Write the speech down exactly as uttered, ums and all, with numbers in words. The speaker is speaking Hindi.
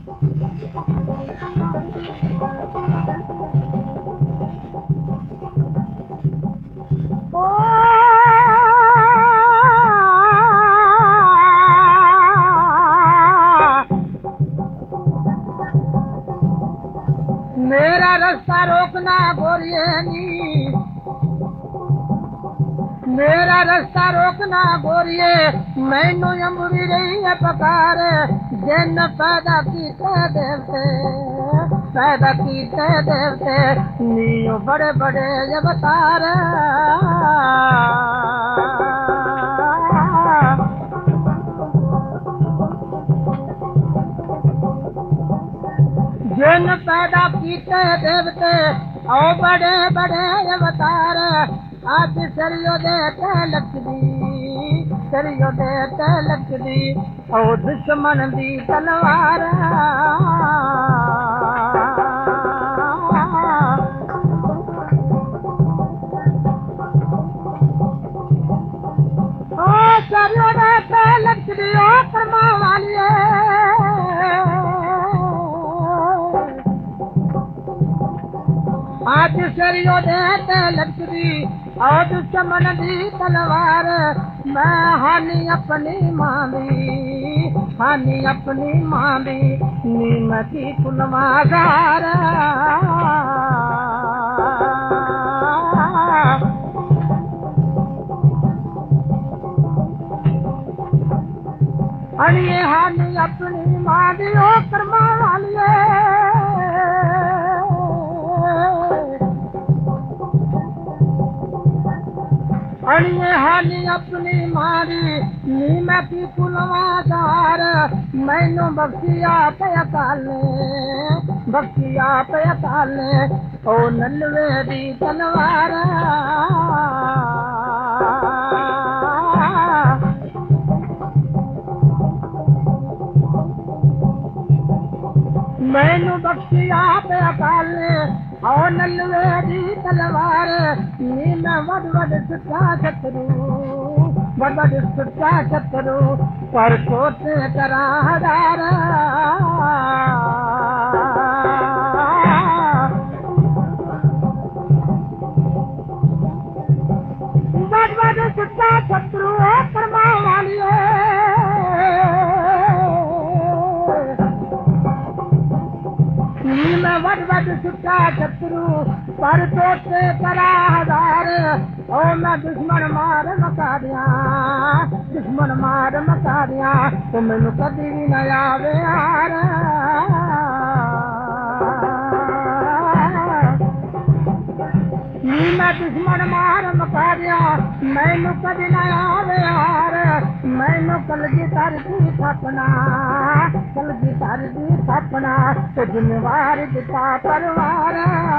मेरा रास्ता रोकना गोरिये नी, मेरा रास्ता रोकना गोरिये, मैनू अमरी रही है पकार, जिन पैदा कीते देवते, पैदा कीते देवते, नीओ बड़े बड़े अवतार। जिन पैदा कीते देवते, ओ बड़े बड़े अवतार, आज सरियो दे लकदी, सरियो दे लकदी, ओ दुश्मन दी तलवार। ओ सरियो दे लकदी, ओ कर्मा वालिए, आज सरियो दे लकदी, और दुश्मन दी तलवार। मैं हानि अपनी मां दी, हानि अपनी मां दी, नीमती कुलवादार। अड़िए हानि अपनी मां दी, ओ कर्मा वालिए, अड़िए हानि अपनी मारी, नीमती कुलवादार। मैनू बख्शिया पे अकाल ने, बख्शिया पे अकाल ने, ओ नलवे दी तलवार। मैनू बख्शिया पे अकाल ने, और नलवे दी तलवार। नी मैं वड वड सुचा शत्रु, वड वड सुचा शत्रु, पर कोटे करा हजार। वड वड सुचा शत्रु, कर्मा वालिए, मैं वड वड सुचा शत्रु, पर तोते करा हजार। ओ मैं दुश्मन मार मका दिया, दुश्मन मार मका दिया, तो मैनू कभी भी न आवे हार। मैं दुश्मन मार मका दिया, मैनू कभी न आवे हार। मैनू कलगी तर दी थापना, कलगी तर दी थापना, तो जिम्मेवार दिता परवार।